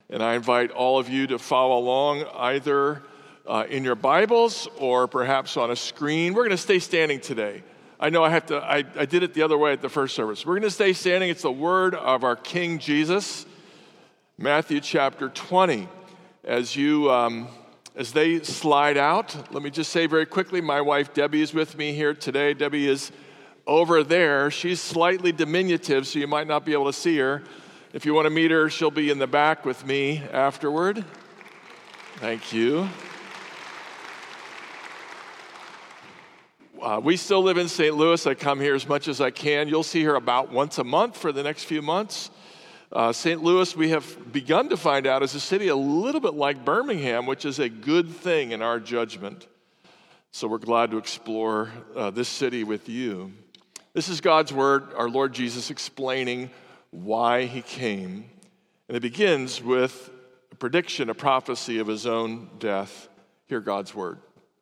And I invite all of you to follow along either in your Bibles or perhaps on a screen. We're going to stay standing today. I know I did it the other way at the first service. We're going to stay standing. It's the word of our King Jesus, Matthew chapter 20. As they slide out, let me just say very quickly, my wife Debbie is with me here today. Debbie is over there. She's slightly diminutive, so you might not be able to see her. If you want to meet her, she'll be in the back with me afterward. Thank you. We still live in St. Louis. I come here as much as I can. You'll see her about once a month for the next few months. St. Louis, we have begun to find out, is a city a little bit like Birmingham, which is a good thing in our judgment. So we're glad to explore this city with you. This is God's word, our Lord Jesus explaining why he came. And it begins with a prediction, a prophecy of his own death. Hear God's word.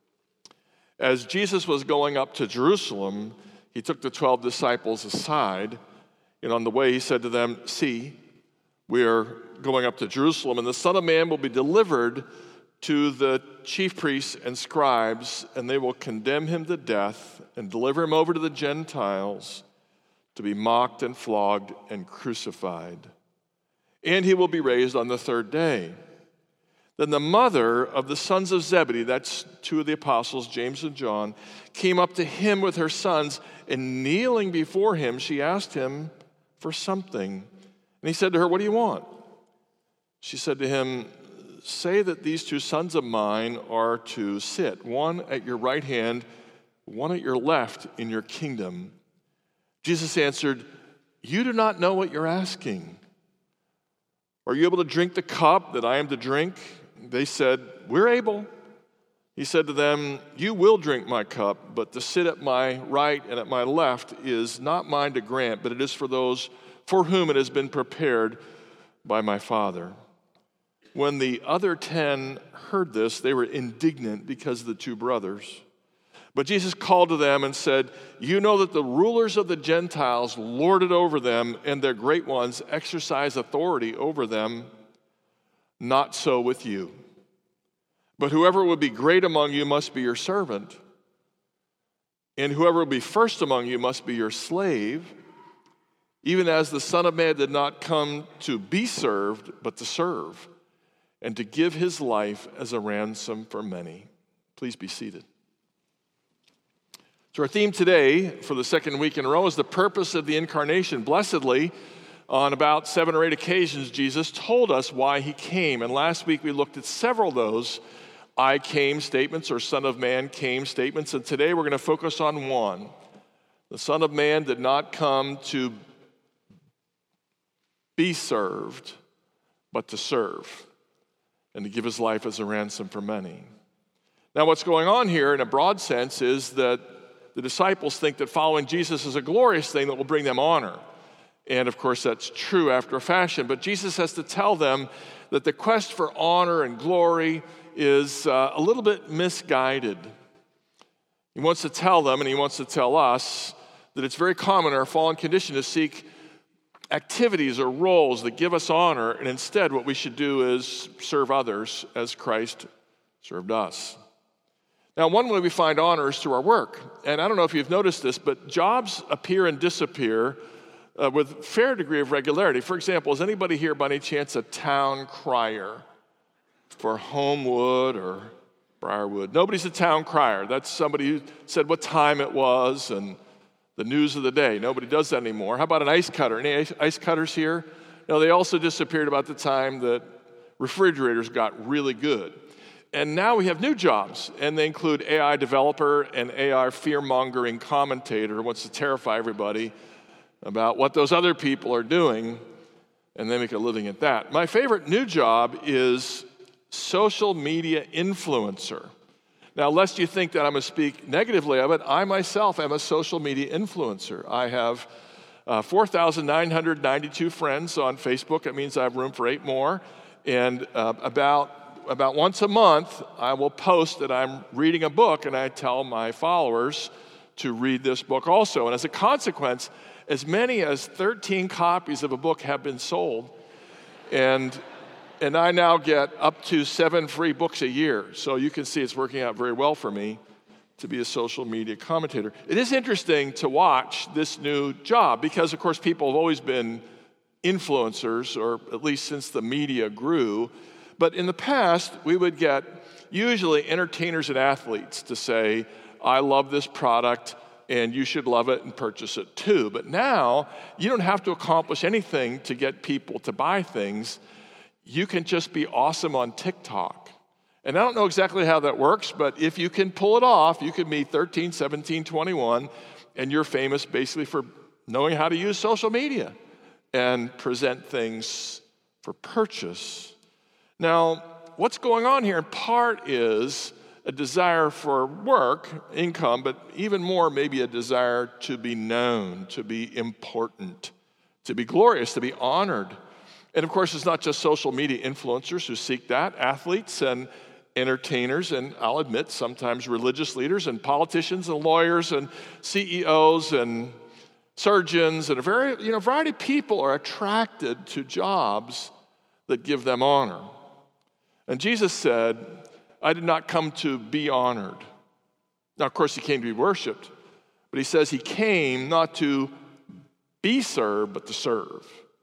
As Jesus was going up to Jerusalem, he took the 12 disciples aside, and on the way he said to them, "See, we are going up to Jerusalem, and the Son of Man will be delivered to the chief priests and scribes, and they will condemn him to death and deliver him over to the Gentiles to be mocked and flogged and crucified. And he will be raised on the third day." Then the mother of the sons of Zebedee, that's two of the apostles, James and John, came up to him with her sons, and kneeling before him, she asked him for something. And he said to her, "What do you want?" She said to him, "Say that these two sons of mine are to sit, one at your right hand, one at your left in your kingdom." Jesus answered, "You do not know what you're asking. Are you able to drink the cup that I am to drink?" They said, "We're able." He said to them, "You will drink my cup, but to sit at my right and at my left is not mine to grant, but it is for those for whom it has been prepared by my Father." When the other 10 heard this, they were indignant because of the two brothers. But Jesus called to them and said, "You know that the rulers of the Gentiles lord it over them, and their great ones exercise authority over them. Not so with you. But whoever would be great among you must be your servant, and whoever will be first among you must be your slave, even as the Son of Man did not come to be served, but to serve, and to give his life as a ransom for many." Please be seated. So our theme today for the second week in a row is the purpose of the incarnation. Blessedly, on about 7 or 8 occasions, Jesus told us why he came. And last week we looked at several of those "I came" statements or "Son of Man came" statements. And today we're going to focus on one. The Son of Man did not come to be served, but to serve, and to give his life as a ransom for many. Now what's going on here in a broad sense is that the disciples think that following Jesus is a glorious thing that will bring them honor. And of course, that's true after a fashion. But Jesus has to tell them that the quest for honor and glory is a little bit misguided. He wants to tell them, and he wants to tell us, that it's very common in our fallen condition to seek activities or roles that give us honor, and instead what we should do is serve others as Christ served us. Now, one way we find honor is through our work. And I don't know if you've noticed this, but jobs appear and disappear with fair degree of regularity. For example, is anybody here by any chance a town crier for Homewood or Briarwood? Nobody's a town crier. That's somebody who said what time it was and the news of the day. Nobody does that anymore. How about an ice cutter? Any ice cutters here? No, they also disappeared about the time that refrigerators got really good. And now we have new jobs, and they include AI developer and AI fear-mongering commentator who wants to terrify everybody about what those other people are doing, and they make a living at that. My favorite new job is social media influencer. Now, lest you think that I'm going to speak negatively of it, I myself am a social media influencer. I have 4,992 friends on Facebook. That means I have room for 8 more. And about once a month, I will post that I'm reading a book, and I tell my followers to read this book also. And as a consequence, as many as 13 copies of a book have been sold. And And I now get up to 7 free books a year. So you can see it's working out very well for me to be a social media commentator. It is interesting to watch this new job because, of course, people have always been influencers, or at least since the media grew. But in the past, we would get usually entertainers and athletes to say, I love this product and you should love it and purchase it too. But now, you don't have to accomplish anything to get people to buy things. You can just be awesome on TikTok. And I don't know exactly how that works, but if you can pull it off, you could be 13, 17, 21, and you're famous basically for knowing how to use social media and present things for purchase. Now, what's going on here in part is a desire for work, income, but even more maybe a desire to be known, to be important, to be glorious, to be honored. And of course, it's not just social media influencers who seek that, athletes and entertainers, and I'll admit sometimes religious leaders and politicians and lawyers and CEOs and surgeons and a variety of people are attracted to jobs that give them honor. And Jesus said, I did not come to be honored. Now, of course, he came to be worshiped, but he says he came not to be served, but to serve.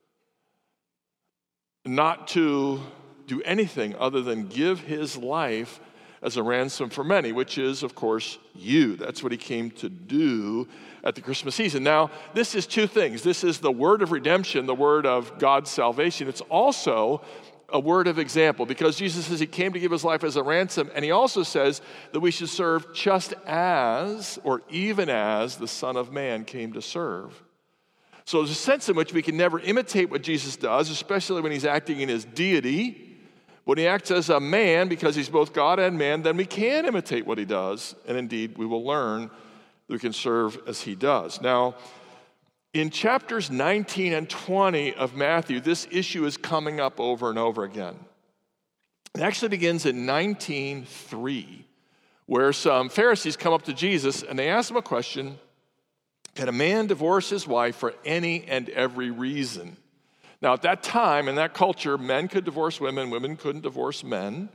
Not to do anything other than give his life as a ransom for many, which is, of course, you. That's what he came to do at the Christmas season. Now, this is two things. This is the word of redemption, the word of God's salvation. It's also a word of example, because Jesus says he came to give his life as a ransom, and he also says that we should serve just as, or even as, the Son of Man came to serve. So there's a sense in which we can never imitate what Jesus does, especially when he's acting in his deity. When he acts as a man, because he's both God and man, then we can imitate what he does, and indeed we will learn that we can serve as he does. Now, in chapters 19 and 20 of Matthew, this issue is coming up over and over again. It actually begins in 19:3, where some Pharisees come up to Jesus and they ask him a question: can a man divorce his wife for any and every reason? Now, at that time, in that culture, men could divorce women, women couldn't divorce men.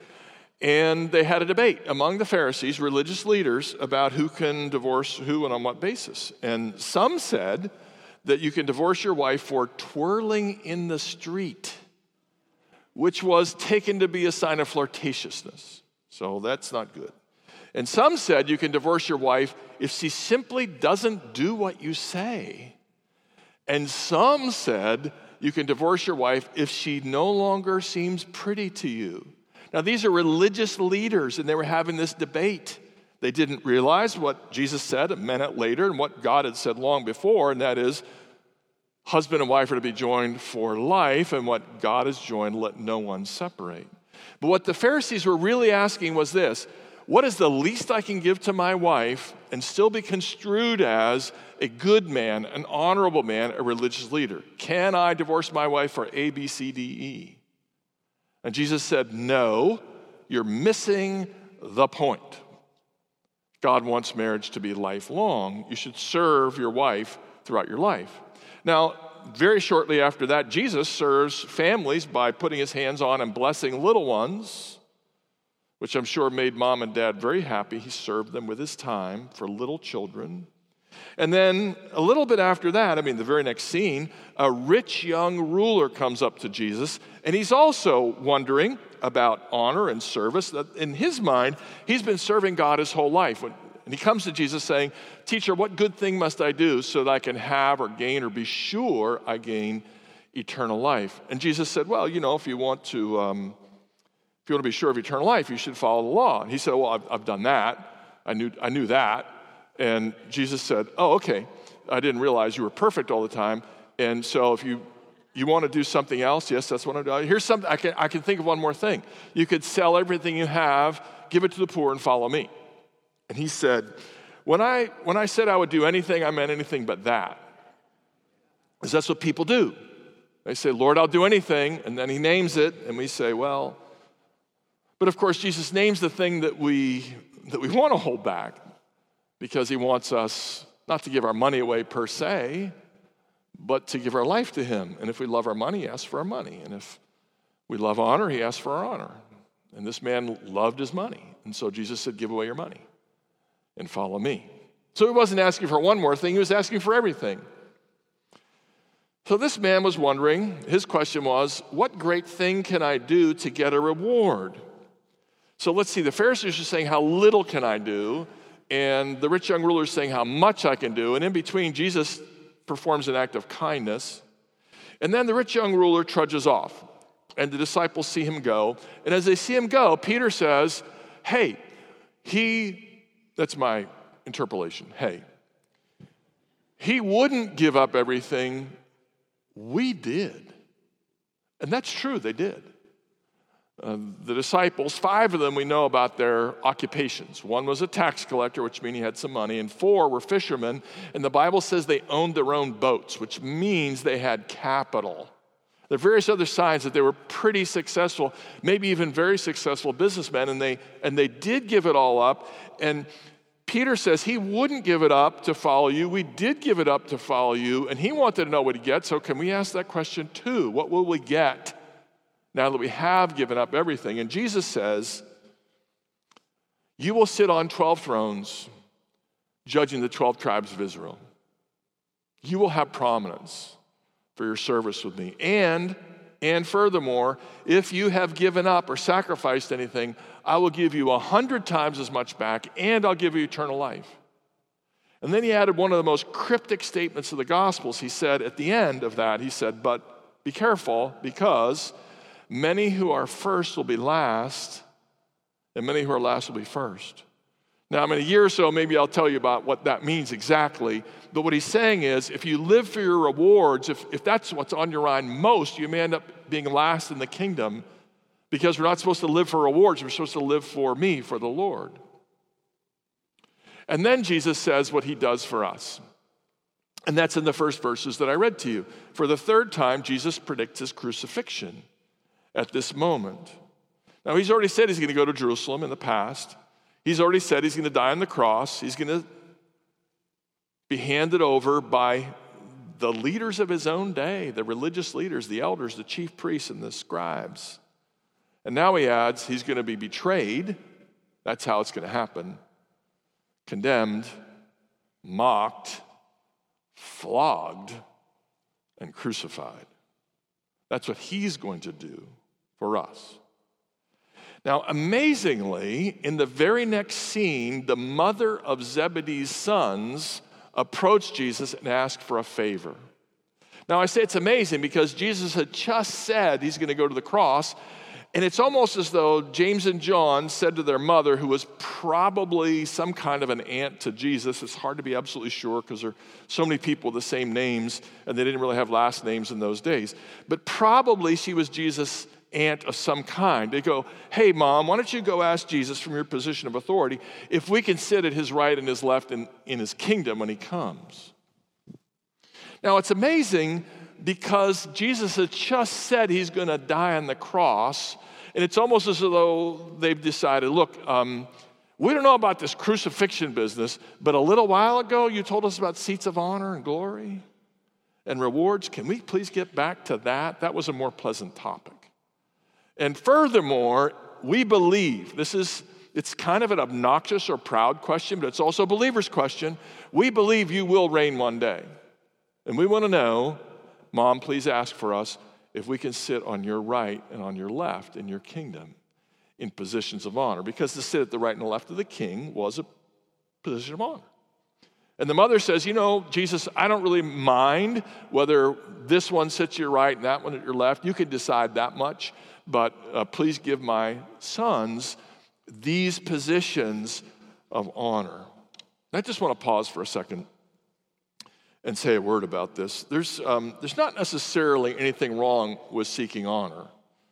And they had a debate among the Pharisees, religious leaders, about who can divorce who and on what basis. And some said that you can divorce your wife for twirling in the street, which was taken to be a sign of flirtatiousness. So that's not good. And some said you can divorce your wife if she simply doesn't do what you say. And some said you can divorce your wife if she no longer seems pretty to you. Now, these are religious leaders, and they were having this debate. They didn't realize what Jesus said a minute later and what God had said long before, and that is, husband and wife are to be joined for life, and what God has joined, let no one separate. But what the Pharisees were really asking was this: what is the least I can give to my wife and still be construed as a good man, an honorable man, a religious leader? Can I divorce my wife for A, B, C, D, E? And Jesus said, no, you're missing the point. God wants marriage to be lifelong. You should serve your wife throughout your life. Now, very shortly after that, Jesus serves families by putting his hands on and blessing little ones, which I'm sure made mom and dad very happy. He served them with his time for little children. And then a little bit after that, the very next scene, a rich young ruler comes up to Jesus, and he's also wondering about honor and service. In his mind, he's been serving God his whole life. And he comes to Jesus saying, "Teacher, what good thing must I do so that I can have or gain or be sure I gain eternal life?" And Jesus said, well, if you want to be sure of eternal life, you should follow the law. And he said, well, I've done that. I knew that. And Jesus said, oh, okay, I didn't realize you were perfect all the time. And so if you want to do something else, yes, that's what I'm doing. Here's something, I can think of one more thing. You could sell everything you have, give it to the poor, and follow me. And he said, when I said I would do anything, I meant anything but that. Because that's what people do. They say, Lord, I'll do anything, and then he names it, and we say, well, but of course, Jesus names the thing that we want to hold back, because he wants us not to give our money away per se, but to give our life to him. And if we love our money, ask for our money. And if We love honor. He asked for our honor. And this man loved his money. And so Jesus said, give away your money and follow me. So he wasn't asking for one more thing. He was asking for everything. So this man was wondering, his question was, what great thing can I do to get a reward? So let's see, the Pharisees are saying, how little can I do? And the rich young ruler is saying, how much I can do. And in between, Jesus performs an act of kindness. And then the rich young ruler trudges off. And the disciples see him go. And as they see him go, Peter says, hey, that's my interpolation, hey, he wouldn't give up everything. We did. And that's true, they did. The disciples, 5 of them, we know about their occupations. 1 was a tax collector, which means he had some money, and 4 were fishermen. And the Bible says they owned their own boats, which means they had capital. There are various other signs that they were pretty successful, maybe even very successful businessmen, and they did give it all up. And Peter says he wouldn't give it up to follow you. We did give it up to follow you, and he wanted to know what he'd get. So can we ask that question too? What will we get now that we have given up everything? And Jesus says, you will sit on 12 thrones, judging the 12 tribes of Israel. You will have prominence for your service with me. And furthermore, if you have given up or sacrificed anything, I will give you 100 times as much back, and I'll give you eternal life. And then he added one of the most cryptic statements of the Gospels. He said at the end of that, he said, but be careful, because many who are first will be last, and many who are last will be first. Now, in a year or so, maybe I'll tell you about what that means exactly. But what he's saying is, if you live for your rewards, if that's what's on your mind most, you may end up being last in the kingdom, because we're not supposed to live for rewards. We're supposed to live for me, for the Lord. And then Jesus says what he does for us. And that's in the first verses that I read to you. For the 3rd time, Jesus predicts his crucifixion at this moment. Now, he's already said he's going to go to Jerusalem in the past. He's already said he's going to die on the cross. He's going to be handed over by the leaders of his own day, the religious leaders, the elders, the chief priests, and the scribes. And now he adds he's going to be betrayed. That's how it's going to happen. Condemned, mocked, flogged, and crucified. That's what he's going to do for us. Now, amazingly, in the very next scene, the mother of Zebedee's sons approached Jesus and asked for a favor. Now, I say it's amazing because Jesus had just said he's going to go to the cross, and it's almost as though James and John said to their mother, who was probably some kind of an aunt to Jesus. It's hard to be absolutely sure because there are so many people with the same names, and they didn't really have last names in those days. But probably she was Jesus' aunt of some kind. They go, hey, Mom, why don't you go ask Jesus from your position of authority if we can sit at his right and his left in his kingdom when he comes. Now, it's amazing because Jesus had just said he's going to die on the cross, and it's almost as though they've decided, look, we don't know about this crucifixion business, but a little while ago you told us about seats of honor and glory and rewards. Can we please get back to that? That was a more pleasant topic. And furthermore, we believe, it's kind of an obnoxious or proud question, but it's also a believer's question. We believe you will reign one day. And we want to know, Mom, please ask for us if we can sit on your right and on your left in your kingdom in positions of honor. Because to sit at the right and the left of the king was a position of honor. And the mother says, Jesus, I don't really mind whether this one sits at your right and that one at your left. You can decide that much. But please give my sons these positions of honor. And I just want to pause for a second and say a word about this. There's not necessarily anything wrong with seeking honor.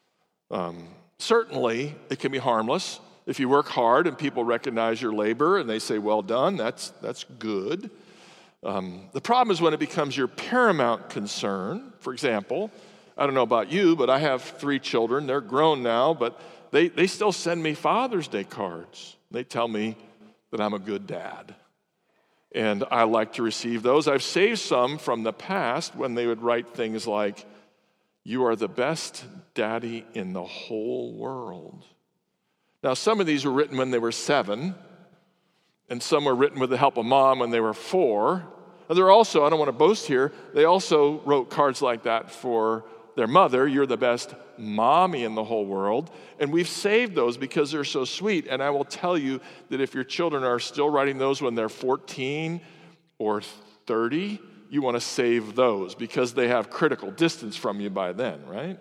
Certainly, it can be harmless. If you work hard and people recognize your labor and they say, well done, that's good. The problem is when it becomes your paramount concern. For example, I don't know about you, but I have 3 children. They're grown now, but they still send me Father's Day cards. They tell me that I'm a good dad. And I like to receive those. I've saved some from the past when they would write things like, You are the best daddy in the whole world. Now, some of these were written when they were 7, and some were written with the help of mom when they were 4. And they're also, I don't want to boast here, they also wrote cards like that for their mother. You're the best mommy in the whole world. And we've saved those because they're so sweet. And I will tell you that if your children are still writing those when they're 14 or 30, you want to save those because they have critical distance from you by then, right?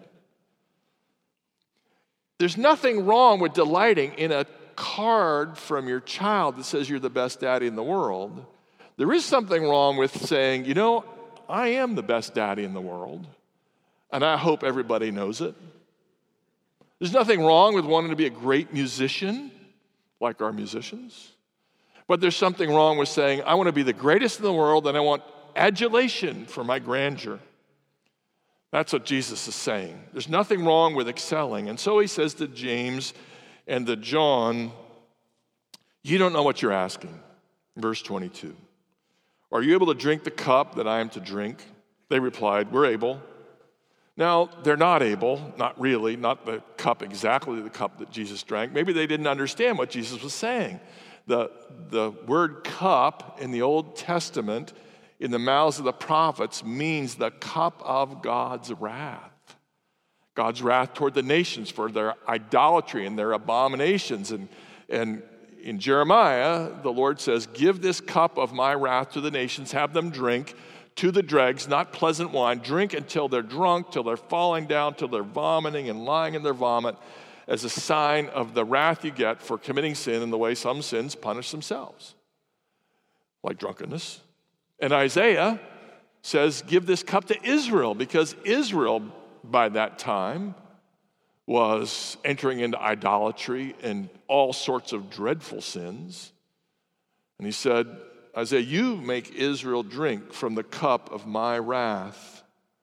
There's nothing wrong with delighting in a card from your child that says you're the best daddy in the world. There is something wrong with saying, you know, I am the best daddy in the world, and I hope everybody knows it. There's nothing wrong with wanting to be a great musician, like our musicians. But there's something wrong with saying, I want to be the greatest in the world, and I want adulation for my grandeur. That's what Jesus is saying. There's nothing wrong with excelling. And so he says to James and to John, you don't know what you're asking. Verse 22. Are you able to drink the cup that I am to drink? They replied, we're able. Now, they're not able, not really, not the cup, exactly the cup that Jesus drank. Maybe they didn't understand what Jesus was saying. The word cup in the Old Testament, in the mouths of the prophets, means the cup of God's wrath. God's wrath toward the nations for their idolatry and their abominations. And in Jeremiah, the Lord says, give this cup of my wrath to the nations, have them drink to the dregs, not pleasant wine. Drink until they're drunk, till they're falling down, till they're vomiting and lying in their vomit, as a sign of the wrath you get for committing sin in the way some sins punish themselves, like drunkenness. And Isaiah says, give this cup to Israel, because Israel, by that time, was entering into idolatry and all sorts of dreadful sins. And he said, Isaiah, you make Israel drink from the cup of my wrath.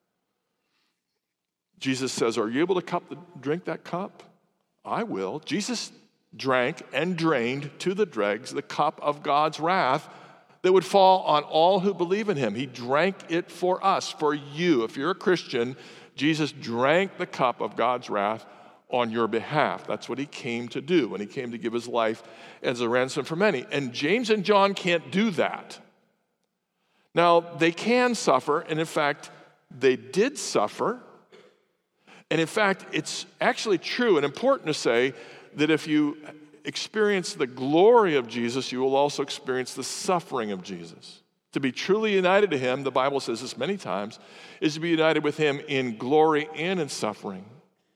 Jesus says, are you able to drink that cup? I will. Jesus drank and drained to the dregs the cup of God's wrath that would fall on all who believe in him. He drank it for us, for you. If you're a Christian, Jesus drank the cup of God's wrath on your behalf. That's what he came to do when he came to give his life as a ransom for many. And James and John can't do that. Now, they can suffer, and in fact, they did suffer. And in fact, it's actually true and important to say that if you experience the glory of Jesus, you will also experience the suffering of Jesus. To be truly united to him, the Bible says this many times, is to be united with him in glory and in suffering.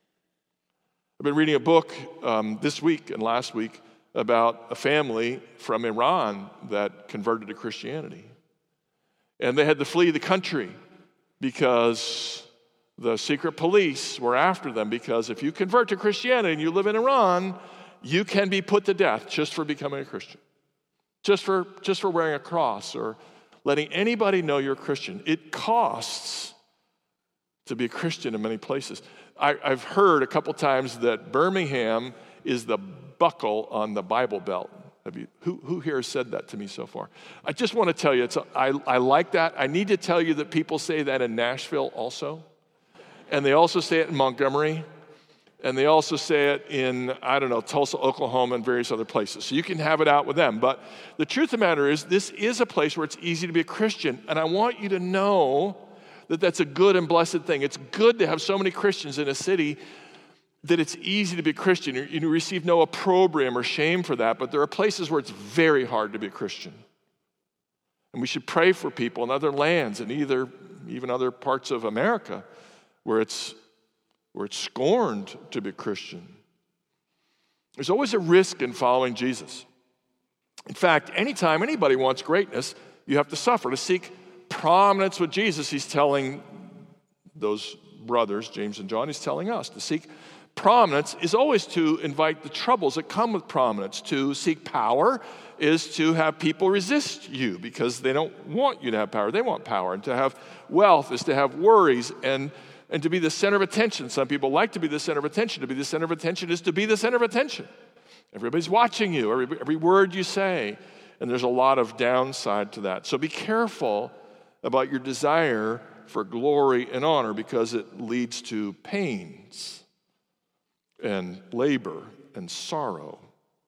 I've been reading a book this week and last week about a family from Iran that converted to Christianity. And they had to flee the country because the secret police were after them, because if you convert to Christianity and you live in Iran, you can be put to death just for becoming a Christian, just for wearing a cross or letting anybody know you're a Christian. It costs to be a Christian in many places. I've heard a couple times that Birmingham is the buckle on the Bible Belt. Who here has said that to me so far? I just want to tell you, I like that. I need to tell you that people say that in Nashville also. And they also say it in Montgomery. And they also say it in, Tulsa, Oklahoma, and various other places. So you can have it out with them. But the truth of the matter is, this is a place where it's easy to be a Christian. And I want you to know that that's a good and blessed thing. It's good to have so many Christians in a city that it's easy to be a Christian. You receive no opprobrium or shame for that. But there are places where it's very hard to be a Christian. And we should pray for people in other lands and even other parts of America where it's scorned to be Christian. There's always a risk in following Jesus. In fact, anytime anybody wants greatness, you have to suffer. To seek prominence with Jesus, he's telling those brothers, James and John, he's telling us to seek prominence is always to invite the troubles that come with prominence. To seek power is to have people resist you because they don't want you to have power. They want power. And to have wealth is to have worries and to be the center of attention. Some people like to be the center of attention. To be the center of attention is to be the center of attention. Everybody's watching you, every word you say. And there's a lot of downside to that. So be careful about your desire for glory and honor because it leads to pains and labor and sorrow.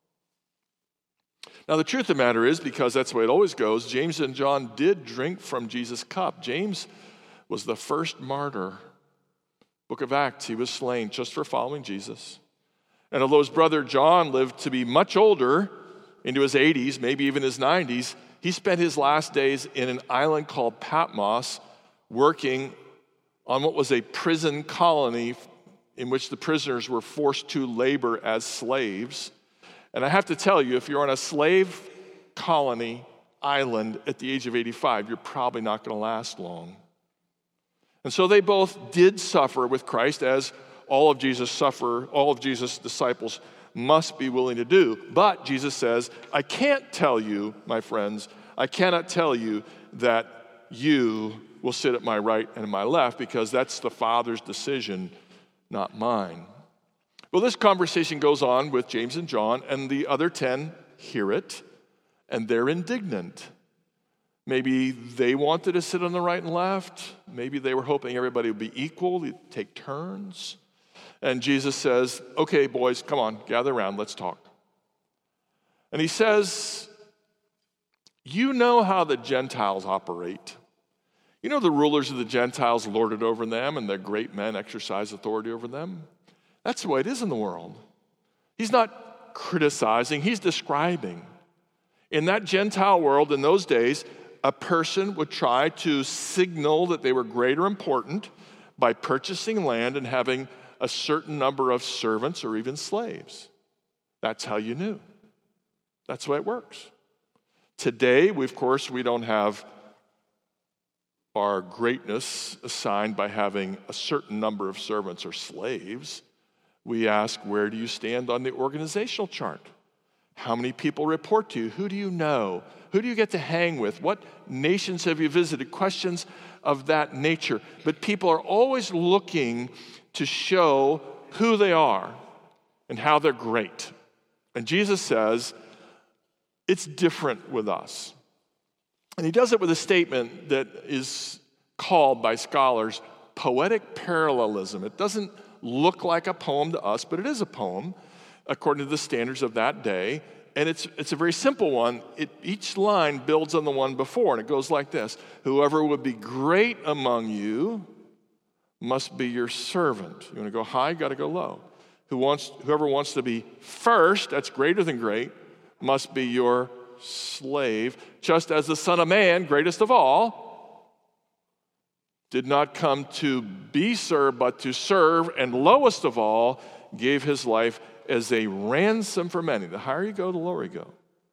Now, the truth of the matter is, because that's the way it always goes, James and John did drink from Jesus' cup. James was the first martyr. Book of Acts, he was slain just for following Jesus. And although his brother John lived to be much older, into his 80s, maybe even his 90s, he spent his last days in an island called Patmos, working on what was a prison colony in which the prisoners were forced to labor as slaves. And I have to tell you, if you're on a slave colony island at the age of 85, you're probably not going to last long. And so they both did suffer with Christ, as all of Jesus' disciples must be willing to do. But Jesus says, I can't tell you, my friends, I cannot tell you that you will sit at my right and my left, because that's the Father's decision, not mine. Well, this conversation goes on with James and John, and the other 10 hear it, and they're indignant. Maybe they wanted to sit on the right and left. Maybe they were hoping everybody would be equal, they'd take turns. And Jesus says, okay, boys, come on, gather around, let's talk. And he says, you know how the Gentiles operate. You know the rulers of the Gentiles lord it over them, and the great men exercise authority over them. That's the way it is in the world. He's not criticizing, he's describing. In that Gentile world in those days, a person would try to signal that they were great or important by purchasing land and having a certain number of servants or even slaves. That's how you knew. That's the way it works. Today, we don't have our greatness assigned by having a certain number of servants or slaves. We ask, where do you stand on the organizational chart? How many people report to you? Who do you know? Who do you get to hang with? What nations have you visited? Questions of that nature. But people are always looking to show who they are and how they're great. And Jesus says, it's different with us. And he does it with a statement that is called by scholars poetic parallelism. It doesn't look like a poem to us, but it is a poem according to the standards of that day. And it's a very simple one. Each line builds on the one before, and it goes like this. Whoever would be great among you must be your servant. You want to go high, got to go low. Whoever wants to be first, that's greater than great, must be your slave, just as the Son of Man, greatest of all, did not come to be served, but to serve, and lowest of all, gave his life as a ransom for many. The higher you go, the lower you go.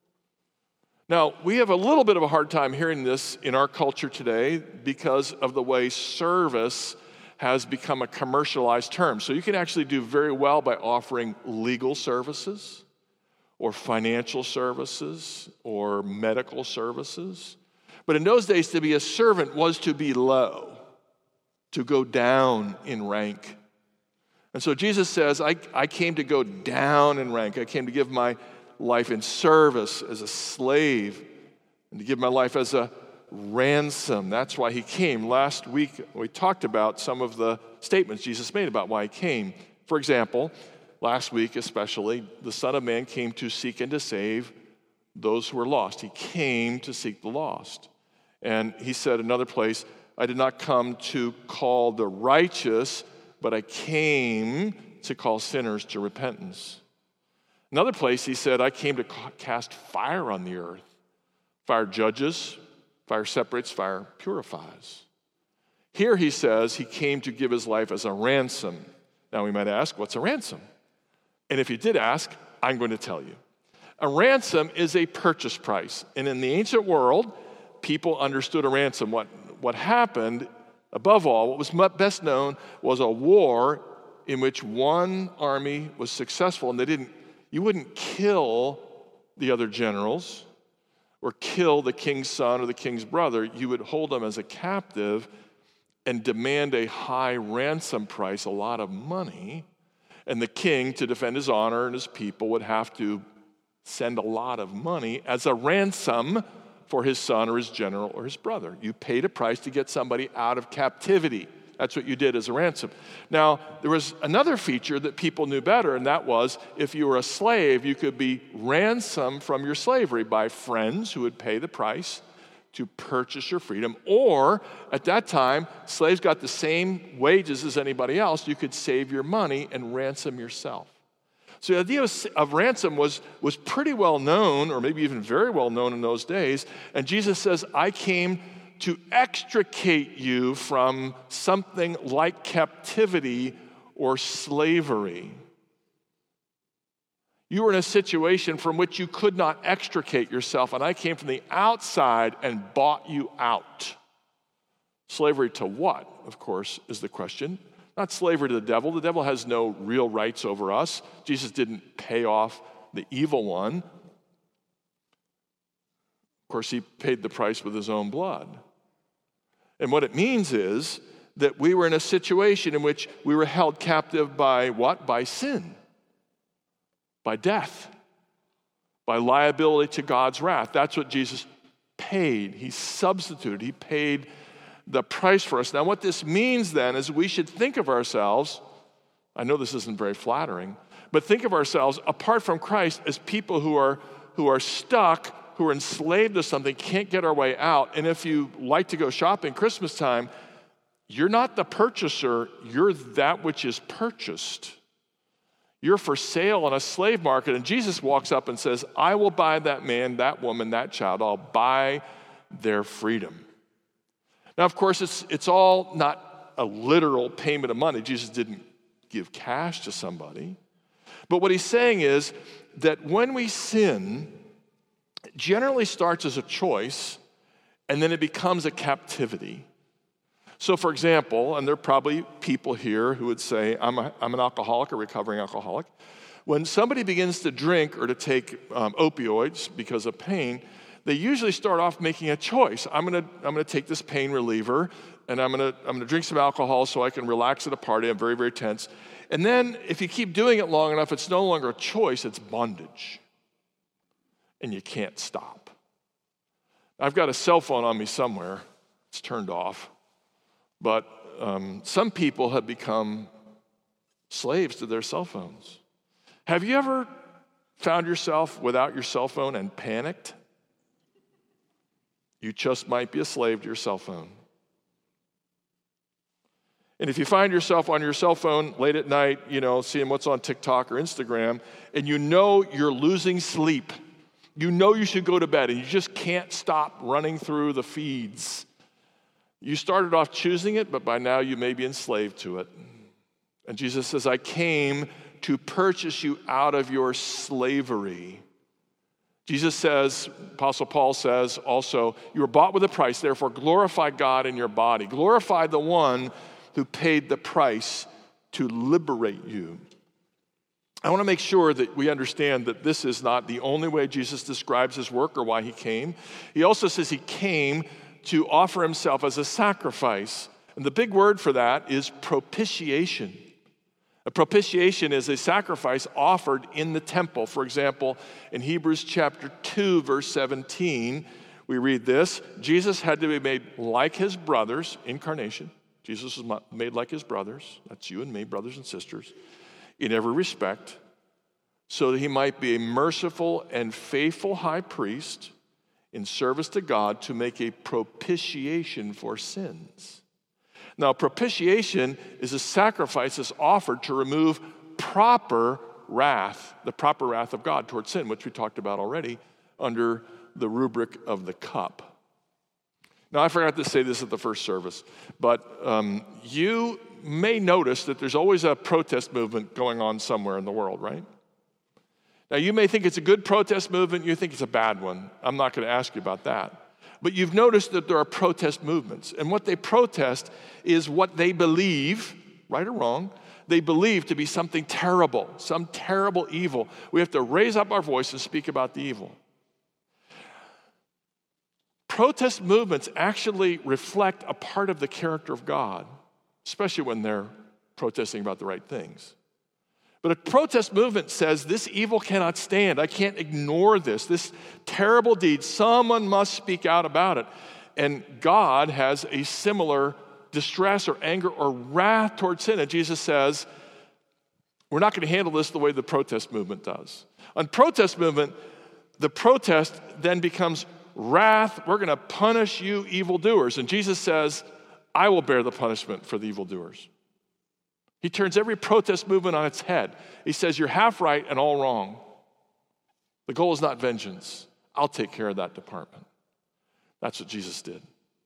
Now, we have a little bit of a hard time hearing this in our culture today because of the way service has become a commercialized term. So you can actually do very well by offering legal services or financial services or medical services. But in those days, to be a servant was to be low, to go down in rank. And so Jesus says, I came to go down in rank. I came to give my life in service as a slave and to give my life as a ransom. That's why he came. Last week, we talked about some of the statements Jesus made about why he came. For example, last week especially, the Son of Man came to seek and to save those who were lost. He came to seek the lost. And he said another place, I did not come to call the righteous, but I came to call sinners to repentance. Another place he said, I came to cast fire on the earth. Fire judges, fire separates, fire purifies. Here he says he came to give his life as a ransom. Now we might ask, what's a ransom? And if you did ask, I'm going to tell you. A ransom is a purchase price. And in the ancient world, people understood a ransom. What happened, above all, what was best known was a war in which one army was successful, and you wouldn't kill the other generals or kill the king's son or the king's brother. You would hold them as a captive and demand a high ransom price, a lot of money, and the king, to defend his honor and his people, would have to send a lot of money as a ransom for his son or his general or his brother. You paid a price to get somebody out of captivity. That's what you did as a ransom. Now, there was another feature that people knew better, and that was if you were a slave, you could be ransomed from your slavery by friends who would pay the price to purchase your freedom. Or, at that time, slaves got the same wages as anybody else. You could save your money and ransom yourself. So the idea of ransom was pretty well known, or maybe even very well known in those days. And Jesus says, I came to extricate you from something like captivity or slavery. You were in a situation from which you could not extricate yourself, and I came from the outside and bought you out. Slavery to what, of course, is the question. Not slavery to the devil. The devil has no real rights over us. Jesus didn't pay off the evil one. Of course, he paid the price with his own blood. And what it means is that we were in a situation in which we were held captive by what? By sin, by death, by liability to God's wrath. That's what Jesus paid. He substituted. He paid the price for us. Now, what this means then is we should think of ourselves, I know this isn't very flattering, but think of ourselves apart from Christ as people who are stuck, who are enslaved to something, can't get our way out. And if you like to go shopping Christmas time, you're not the purchaser, you're that which is purchased. You're for sale on a slave market, and Jesus walks up and says, I will buy that man, that woman, that child. I'll buy their freedom. Now, of course, it's all not a literal payment of money. Jesus didn't give cash to somebody. But what he's saying is that when we sin, it generally starts as a choice, and then it becomes a captivity. So, for example, and there are probably people here who would say, I'm an alcoholic, a recovering alcoholic. When somebody begins to drink or to take opioids because of pain, they usually start off making a choice. I'm gonna take this pain reliever, and I'm gonna drink some alcohol so I can relax at a party. I'm very, very tense. And then if you keep doing it long enough, it's no longer a choice, it's bondage. And you can't stop. I've got a cell phone on me somewhere. It's turned off. But some people have become slaves to their cell phones. Have you ever found yourself without your cell phone and panicked? You just might be a slave to your cell phone. And if you find yourself on your cell phone late at night, seeing what's on TikTok or Instagram, and you know you're losing sleep, you know you should go to bed, and you just can't stop running through the feeds. You started off choosing it, but by now you may be enslaved to it. And Jesus says, I came to purchase you out of your slavery. Jesus says, Apostle Paul says also, you were bought with a price, therefore glorify God in your body. Glorify the one who paid the price to liberate you. I want to make sure that we understand that this is not the only way Jesus describes his work or why he came. He also says he came to offer himself as a sacrifice. And the big word for that is propitiation. A propitiation is a sacrifice offered in the temple. For example, in Hebrews chapter 2, verse 17, we read this: Jesus had to be made like his brothers, incarnation. Jesus was made like his brothers. That's you and me, brothers and sisters, in every respect, so that he might be a merciful and faithful high priest in service to God to make a propitiation for sins. Now, propitiation is a sacrifice that's offered to remove proper wrath, the proper wrath of God towards sin, which we talked about already under the rubric of the cup. Now, I forgot to say this at the first service, but you may notice that there's always a protest movement going on somewhere in the world, right? Now, you may think it's a good protest movement, you think it's a bad one. I'm not going to ask you about that. But you've noticed that there are protest movements, and what they protest is what they believe, right or wrong, they believe to be something terrible, some terrible evil. We have to raise up our voice and speak about the evil. Protest movements actually reflect a part of the character of God, especially when they're protesting about the right things. But a protest movement says this evil cannot stand. I can't ignore this terrible deed. Someone must speak out about it. And God has a similar distress or anger or wrath towards sin. And Jesus says, we're not going to handle this the way the protest movement does. On protest movement, the protest then becomes wrath. We're going to punish you evildoers. And Jesus says, I will bear the punishment for the evildoers. He turns every protest movement on its head. He says, you're half right and all wrong. The goal is not vengeance. I'll take care of that department. That's what Jesus did.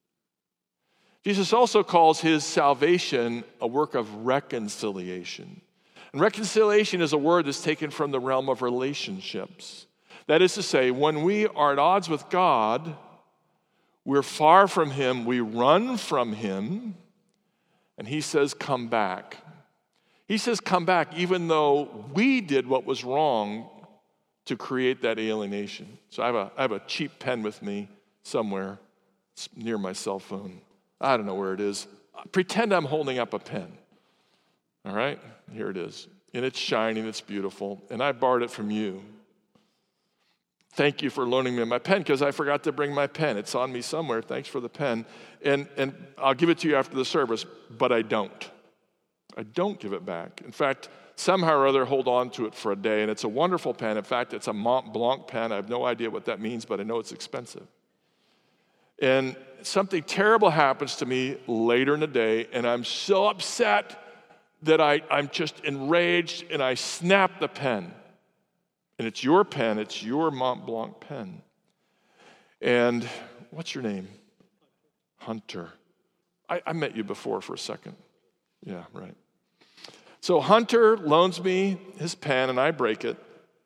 Jesus also calls his salvation a work of reconciliation. And reconciliation is a word that's taken from the realm of relationships. That is to say, when we are at odds with God, we're far from him, we run from him, and he says, come back. He says, come back, even though we did what was wrong to create that alienation. So I have a cheap pen with me somewhere. It's near my cell phone. I don't know where it is. Pretend I'm holding up a pen. All right? Here it is. And it's shining, it's beautiful. And I borrowed it from you. Thank you for loaning me my pen because I forgot to bring my pen. It's on me somewhere. Thanks for the pen. And I'll give it to you after the service, but I don't. I don't give it back. In fact, somehow or other hold on to it for a day, and it's a wonderful pen. In fact, it's a Mont Blanc pen. I have no idea what that means, but I know it's expensive. And something terrible happens to me later in the day, and I'm so upset that I'm just enraged, and I snap the pen. And it's your pen. It's your Mont Blanc pen. And what's your name? Hunter. I met you before for a second. Yeah, right. So Hunter loans me his pen, and I break it.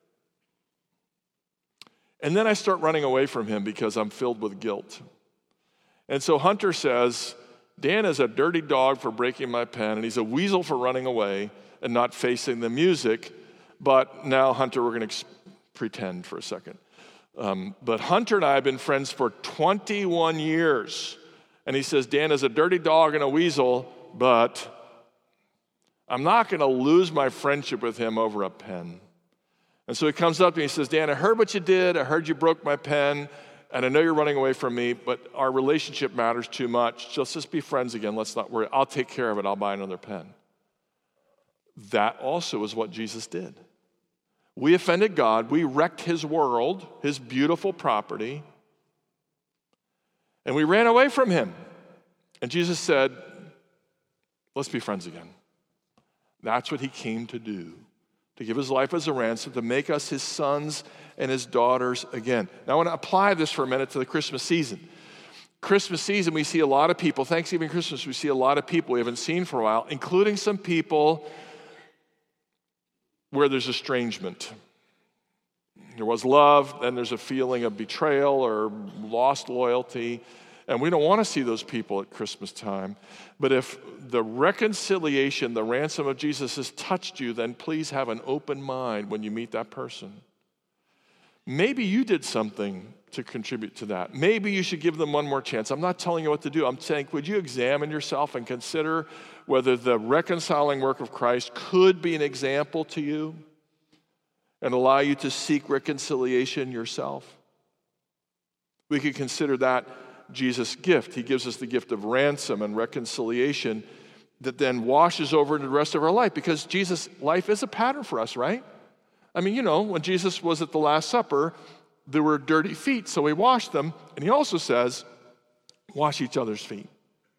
And then I start running away from him because I'm filled with guilt. And so Hunter says, Dan is a dirty dog for breaking my pen, and he's a weasel for running away and not facing the music. But now, Hunter, we're going to pretend for a second. But Hunter and I have been friends for 21 years. And he says, Dan is a dirty dog and a weasel, but I'm not going to lose my friendship with him over a pen. And so he comes up to me and he says, Dan, I heard what you did. I heard you broke my pen. And I know you're running away from me, but our relationship matters too much. Let's just be friends again. Let's not worry. I'll take care of it. I'll buy another pen. That also is what Jesus did. We offended God. We wrecked his world, his beautiful property, and we ran away from him. And Jesus said, let's be friends again. That's what he came to do, to give his life as a ransom, to make us his sons and his daughters again. Now, I want to apply this for a minute to the Christmas season. Christmas season, we see a lot of people, Thanksgiving, Christmas, we see a lot of people we haven't seen for a while, including some people where there's estrangement. There was love, then there's a feeling of betrayal or lost loyalty, and we don't want to see those people at Christmas time. But if the reconciliation, the ransom of Jesus has touched you, then please have an open mind when you meet that person. Maybe you did something to contribute to that. Maybe you should give them one more chance. I'm not telling you what to do. I'm saying, would you examine yourself and consider whether the reconciling work of Christ could be an example to you and allow you to seek reconciliation yourself? We could consider that Jesus' gift. He gives us the gift of ransom and reconciliation that then washes over into the rest of our life, because Jesus' life is a pattern for us, right? I mean, when Jesus was at the Last Supper, there were dirty feet, so he washed them, and he also says, wash each other's feet.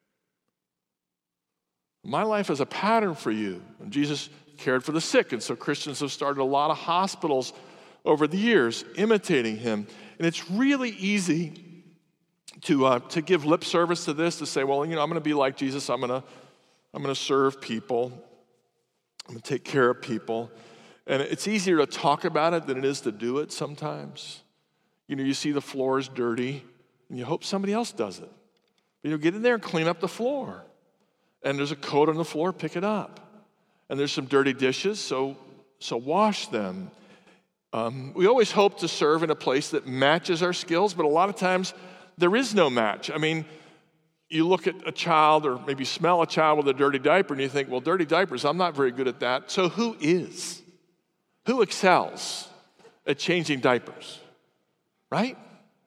My life is a pattern for you. And Jesus cared for the sick, and so Christians have started a lot of hospitals over the years imitating him. And it's really easy to give lip service to this, to say, well, I'm going to be like Jesus. I'm going to serve people. I'm going to take care of people. And it's easier to talk about it than it is to do it sometimes. You see the floor is dirty, and you hope somebody else does it. But get in there and clean up the floor. And there's a coat on the floor, pick it up. And there's some dirty dishes, so wash them. We always hope to serve in a place that matches our skills, but a lot of times there is no match. I mean, you look at a child or maybe smell a child with a dirty diaper and you think, well, dirty diapers, I'm not very good at that. So who is? Who excels at changing diapers? Right?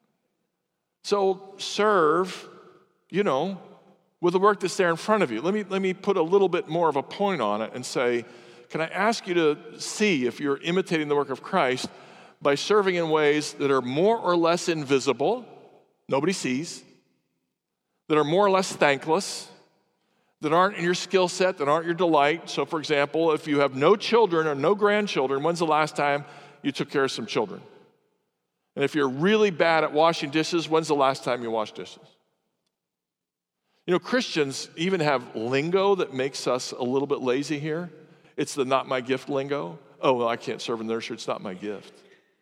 So serve, with the work that's there in front of you. Let me put a little bit more of a point on it and say, can I ask you to see if you're imitating the work of Christ by serving in ways that are more or less invisible, nobody sees, that are more or less thankless, that aren't in your skill set, that aren't your delight. So, for example, if you have no children or no grandchildren, when's the last time you took care of some children? And if you're really bad at washing dishes, when's the last time you washed dishes? Christians even have lingo that makes us a little bit lazy here. It's the not my gift lingo. Oh, well, I can't serve in the nursery. It's not my gift.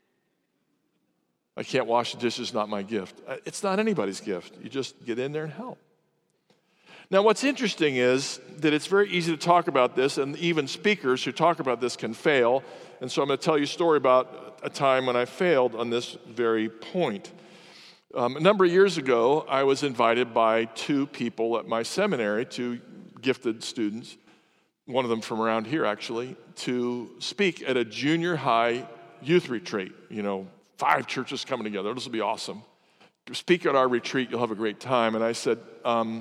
I can't wash the dishes. Not my gift. It's not anybody's gift. You just get in there and help. Now, what's interesting is that it's very easy to talk about this, and even speakers who talk about this can fail. And so I'm going to tell you a story about a time when I failed on this very point. A number of years ago, I was invited by two people at my seminary, two gifted students, one of them from around here actually, to speak at a junior high youth retreat. 5 churches coming together. This will be awesome. Speak at our retreat, you'll have a great time. And I said, I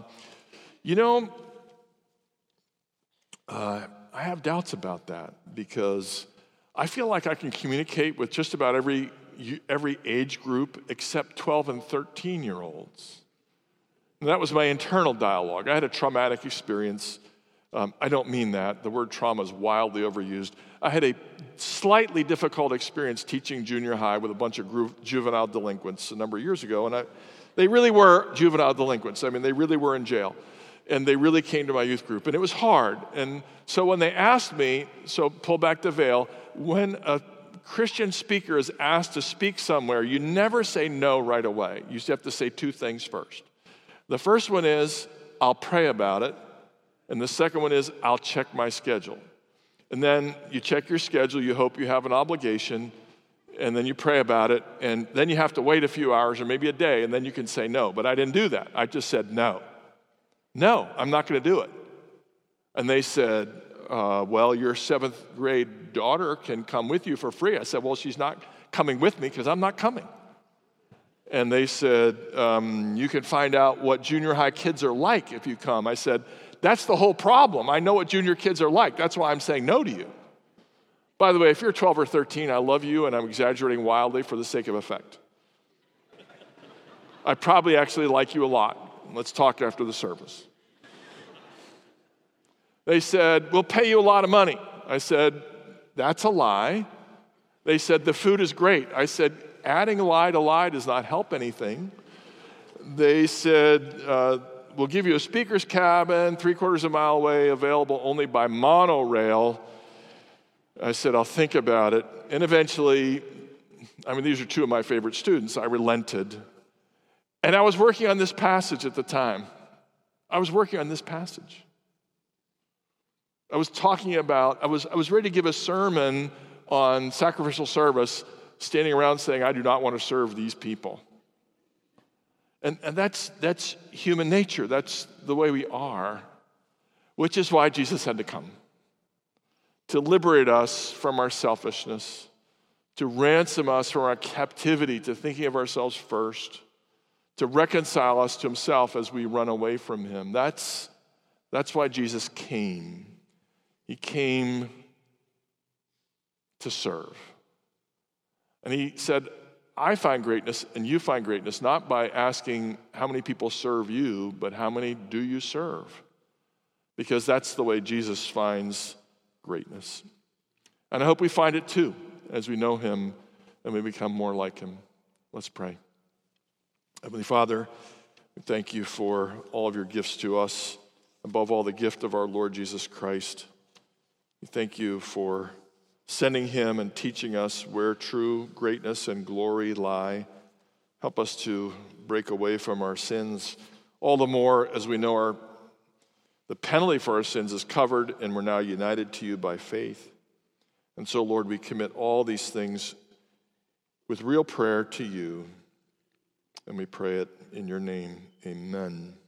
have doubts about that because I feel like I can communicate with just about every age group except 12 and 13-year-olds. And that was my internal dialogue. I had a traumatic experience. I don't mean that. The word trauma is wildly overused. I had a slightly difficult experience teaching junior high with a bunch of juvenile delinquents a number of years ago. And they really were juvenile delinquents. I mean, they really were in jail. And they really came to my youth group. And it was hard. And so when they asked me, so pull back the veil, when a Christian speaker is asked to speak somewhere, you never say no right away. You have to say 2 things first. The first one is, I'll pray about it. And the second one is, I'll check my schedule. And then you check your schedule, you hope you have an obligation, and then you pray about it, and then you have to wait a few hours or maybe a day, and then you can say no. But I didn't do that. I just said no. No, I'm not going to do it. And they said, well, your 7th grade daughter can come with you for free. I said, well, she's not coming with me because I'm not coming. And they said, you can find out what junior high kids are like if you come. I said, that's the whole problem. I know what junior kids are like. That's why I'm saying no to you. By the way, if you're 12 or 13, I love you, and I'm exaggerating wildly for the sake of effect. I probably actually like you a lot. Let's talk after the service. They said, we'll pay you a lot of money. I said, that's a lie. They said, the food is great. I said, adding lie to lie does not help anything. They said, we'll give you a speaker's cabin 3/4 a mile away, available only by monorail. I said, I'll think about it. And eventually, these are 2 of my favorite students. I relented. And I was working on this passage at the time. I was ready to give a sermon on sacrificial service, standing around saying, I do not want to serve these people. And that's human nature. That's the way we are, which is why Jesus had to come, to liberate us from our selfishness, to ransom us from our captivity to thinking of ourselves first, to reconcile us to himself as we run away from him. That's why Jesus came. He came to serve. And he said, I find greatness and you find greatness not by asking how many people serve you, but how many do you serve? Because that's the way Jesus finds greatness. And I hope we find it too as we know him and we become more like him. Let's pray. Heavenly Father, we thank you for all of your gifts to us, above all the gift of our Lord Jesus Christ. We thank you for sending him and teaching us where true greatness and glory lie. Help us to break away from our sins, all the more as we know the penalty for our sins is covered and we're now united to you by faith. And so, Lord, we commit all these things with real prayer to you, and we pray it in your name. Amen.